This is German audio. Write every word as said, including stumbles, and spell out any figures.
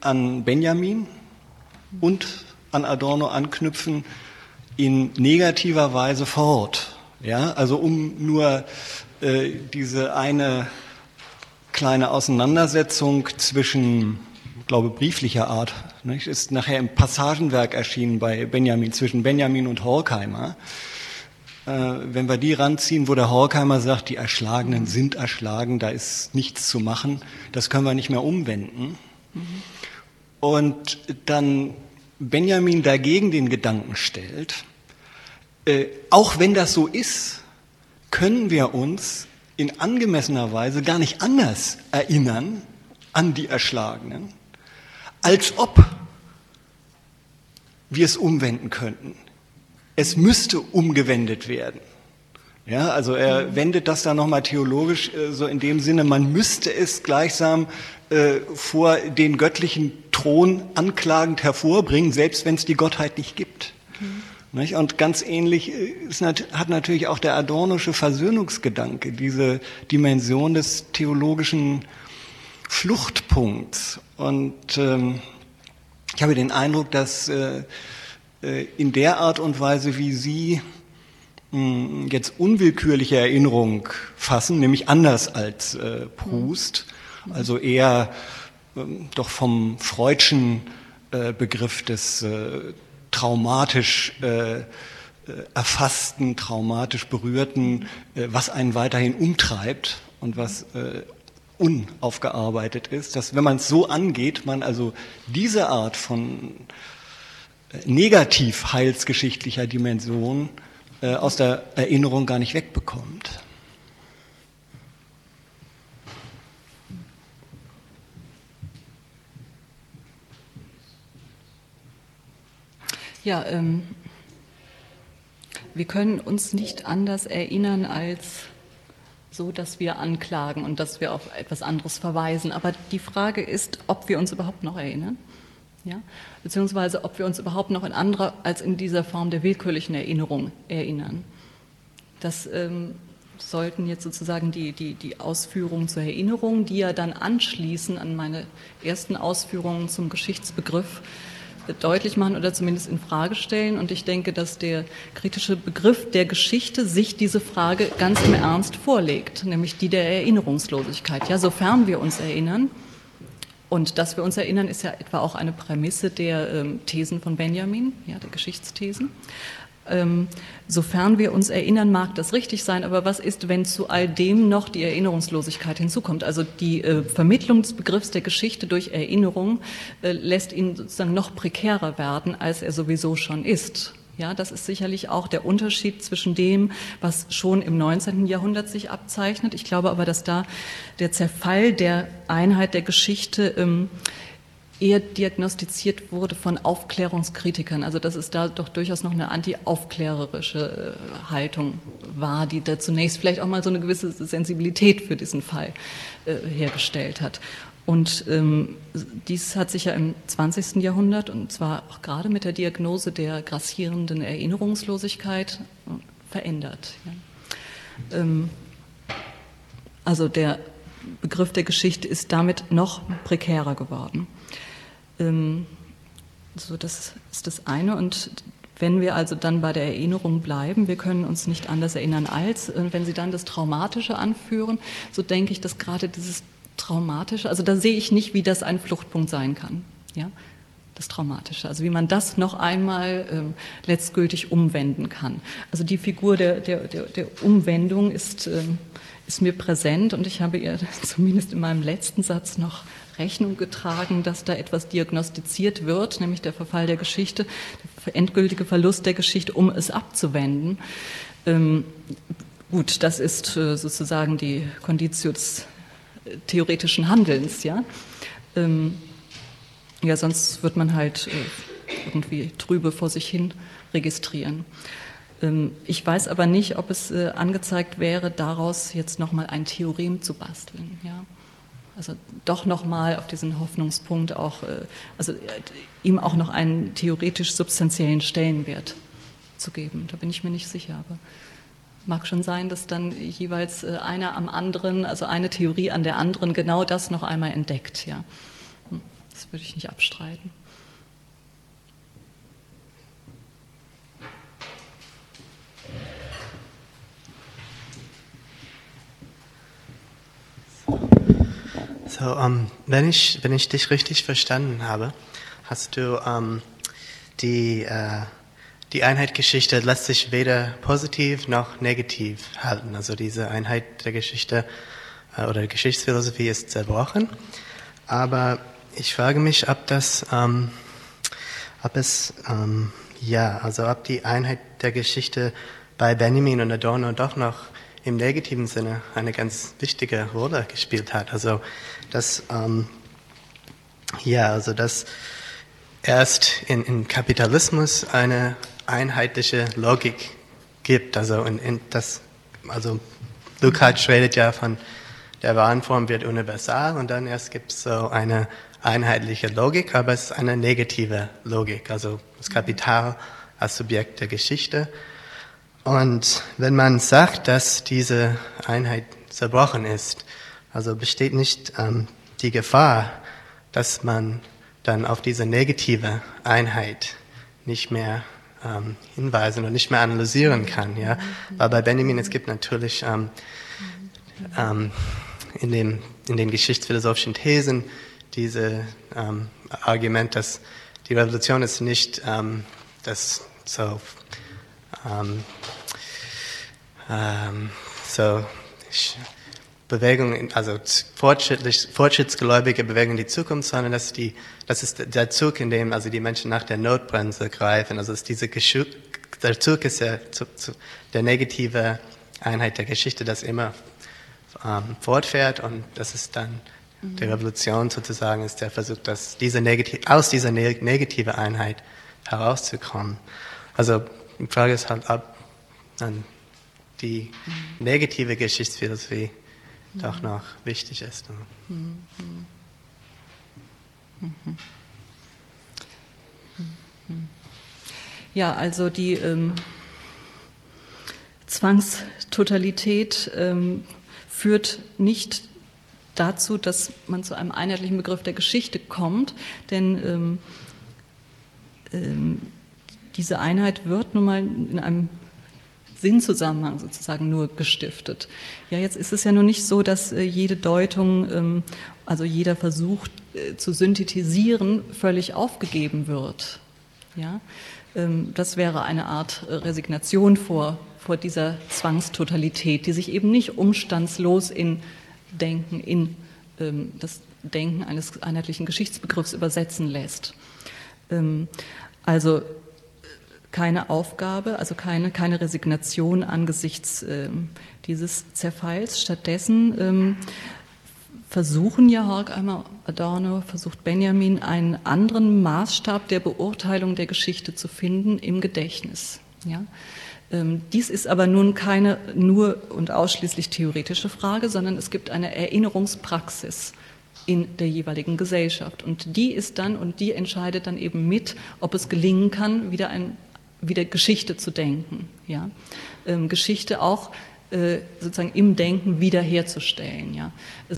an Benjamin und an Adorno anknüpfen in negativer Weise fort. Ja, also um nur äh, diese eine kleine Auseinandersetzung zwischen, ich glaube, brieflicher Art, nicht, ist nachher im Passagenwerk erschienen bei Benjamin, zwischen Benjamin und Horkheimer. Äh, wenn wir die ranziehen, wo der Horkheimer sagt, die Erschlagenen sind erschlagen, da ist nichts zu machen, das können wir nicht mehr umwenden. Mhm. Und dann Benjamin dagegen den Gedanken stellt, äh, auch wenn das so ist, können wir uns in angemessener Weise gar nicht anders erinnern an die Erschlagenen, als ob wir es umwenden könnten. Es müsste umgewendet werden. Ja, also er wendet das dann nochmal theologisch äh, so in dem Sinne, man müsste es gleichsam äh, vor den göttlichen Thron anklagend hervorbringen, selbst wenn es die Gottheit nicht gibt. Mhm. Nicht? Und ganz ähnlich ist, hat natürlich auch der adornosche Versöhnungsgedanke diese Dimension des theologischen Fluchtpunkts. Und ähm, ich habe den Eindruck, dass äh, in der Art und Weise, wie Sie mh, jetzt unwillkürliche Erinnerung fassen, nämlich anders als äh, Proust, mhm. also eher äh, doch vom Freudschen äh, Begriff des äh, traumatisch äh, erfassten, traumatisch berührten, äh, was einen weiterhin umtreibt und was äh, unaufgearbeitet ist, dass wenn man es so angeht, man also diese Art von äh, negativ heilsgeschichtlicher Dimension äh, aus der Erinnerung gar nicht wegbekommt. Ja, ähm, wir können uns nicht anders erinnern als so, dass wir anklagen und dass wir auf etwas anderes verweisen. Aber die Frage ist, ob wir uns überhaupt noch erinnern, ja? Beziehungsweise ob wir uns überhaupt noch in anderer als in dieser Form der willkürlichen Erinnerung erinnern. Das ähm, sollten jetzt sozusagen die, die, die Ausführungen zur Erinnerung, die ja dann anschließen an meine ersten Ausführungen zum Geschichtsbegriff, deutlich machen oder zumindest in Frage stellen. Und ich denke, dass der kritische Begriff der Geschichte sich diese Frage ganz im Ernst vorlegt, nämlich die der Erinnerungslosigkeit. Ja, sofern wir uns erinnern, und dass wir uns erinnern, ist ja etwa auch eine Prämisse der ähm, Thesen von Benjamin, ja, der Geschichtsthesen. Ähm, sofern wir uns erinnern, mag das richtig sein, aber was ist, wenn zu all dem noch die Erinnerungslosigkeit hinzukommt? Also die äh, Vermittlung des Begriffs der Geschichte durch Erinnerung äh, lässt ihn sozusagen noch prekärer werden, als er sowieso schon ist. Ja, das ist sicherlich auch der Unterschied zwischen dem, was schon im neunzehnten Jahrhundert sich abzeichnet. Ich glaube aber, dass da der Zerfall der Einheit der Geschichte ähm, eher diagnostiziert wurde von Aufklärungskritikern, also dass es da doch durchaus noch eine anti-aufklärerische äh, Haltung war, die da zunächst vielleicht auch mal so eine gewisse Sensibilität für diesen Fall äh, hergestellt hat. Und ähm, dies hat sich ja im zwanzigsten Jahrhundert, und zwar auch gerade mit der Diagnose der grassierenden Erinnerungslosigkeit, äh, verändert. Ja. Ähm, also der Begriff der Geschichte ist damit noch prekärer geworden. So, das ist das eine. Und wenn wir also dann bei der Erinnerung bleiben, wir können uns nicht anders erinnern als, wenn Sie dann das Traumatische anführen, so denke ich, dass gerade dieses Traumatische, also da sehe ich nicht, wie das ein Fluchtpunkt sein kann, ja, das Traumatische, also wie man das noch einmal ähm, letztgültig umwenden kann. Also die Figur der, der, der, der Umwendung ist, ähm, ist mir präsent, und ich habe ihr zumindest in meinem letzten Satz noch Rechnung getragen, dass da etwas diagnostiziert wird, nämlich der Verfall der Geschichte, der endgültige Verlust der Geschichte, um es abzuwenden. Ähm, gut, das ist äh, sozusagen die Conditio des äh, theoretischen Handelns, ja. Ähm, ja, sonst wird man halt äh, irgendwie trübe vor sich hin registrieren. Ähm, ich weiß aber nicht, ob es äh, angezeigt wäre, daraus jetzt nochmal ein Theorem zu basteln, ja. Also doch nochmal auf diesen Hoffnungspunkt auch, also ihm auch noch einen theoretisch substanziellen Stellenwert zu geben. Da bin ich mir nicht sicher, aber mag schon sein, dass dann jeweils einer am anderen, also eine Theorie an der anderen genau das noch einmal entdeckt, ja. Das würde ich nicht abstreiten. So, um, wenn ich wenn ich dich richtig verstanden habe, hast du um, die uh, die Einheitsgeschichte lässt sich weder positiv noch negativ halten. Also diese Einheit der Geschichte uh, oder Geschichtsphilosophie ist zerbrochen. Aber ich frage mich, ob das, um, ob es um, ja, also ob die Einheit der Geschichte bei Benjamin und Adorno doch noch im negativen Sinne eine ganz wichtige Rolle gespielt hat. Also dass ähm, ja, also dass erst in, in Kapitalismus eine einheitliche Logik gibt. Also in, in das, also Lukács redet ja von der Warenform wird universal und dann erst gibt es so eine einheitliche Logik, aber es ist eine negative Logik. Also das Kapital als Subjekt der Geschichte. Und wenn man sagt, dass diese Einheit zerbrochen ist, also besteht nicht ähm, die Gefahr, dass man dann auf diese negative Einheit nicht mehr ähm, hinweisen und nicht mehr analysieren kann. Ja? Weil bei Benjamin, es gibt natürlich ähm, ähm, in, dem, in den geschichtsphilosophischen Thesen diese ähm, Argument, dass die Revolution ist nicht ähm, das so ähm, ähm, so Bewegung, also fortschrittlich, fortschrittsgläubige Bewegung in die Zukunft, sondern dass die, das ist der Zug, in dem also die Menschen nach der Notbremse greifen. Also ist diese Geschu der Zug ist der, zu, zu, der negative Einheit der Geschichte, das immer ähm, fortfährt und das ist dann mhm. die Revolution sozusagen ist der Versuch, dass diese negativ, aus dieser ne negative Einheit herauszukommen. Also die Frage ist halt, ob dann die mhm. negative Geschichtsphilosophie mhm. doch noch wichtig ist. Mhm. Mhm. Mhm. Ja, also die ähm, Zwangstotalität ähm, führt nicht dazu, dass man zu einem einheitlichen Begriff der Geschichte kommt, denn ähm, ähm, diese Einheit wird nun mal in einem Sinnzusammenhang sozusagen nur gestiftet. Ja, jetzt ist es ja nur nicht so, dass äh, jede Deutung, ähm, also jeder Versuch äh, zu synthetisieren, völlig aufgegeben wird. Ja, ähm, das wäre eine Art äh, Resignation vor, vor dieser Zwangstotalität, die sich eben nicht umstandslos in Denken, in ähm, das Denken eines einheitlichen Geschichtsbegriffs übersetzen lässt. Ähm, also keine Aufgabe, also keine, keine Resignation angesichts ähm, dieses Zerfalls. Stattdessen ähm, versuchen ja Horkheimer, Adorno, versucht Benjamin, einen anderen Maßstab der Beurteilung der Geschichte zu finden im Gedächtnis. Ja? Ähm, dies ist aber nun keine nur und ausschließlich theoretische Frage, sondern es gibt eine Erinnerungspraxis in der jeweiligen Gesellschaft. Und die ist dann, und die entscheidet dann eben mit, ob es gelingen kann, wieder ein wieder Geschichte zu denken, ja, ähm, Geschichte auch äh, sozusagen im Denken wiederherzustellen, ja.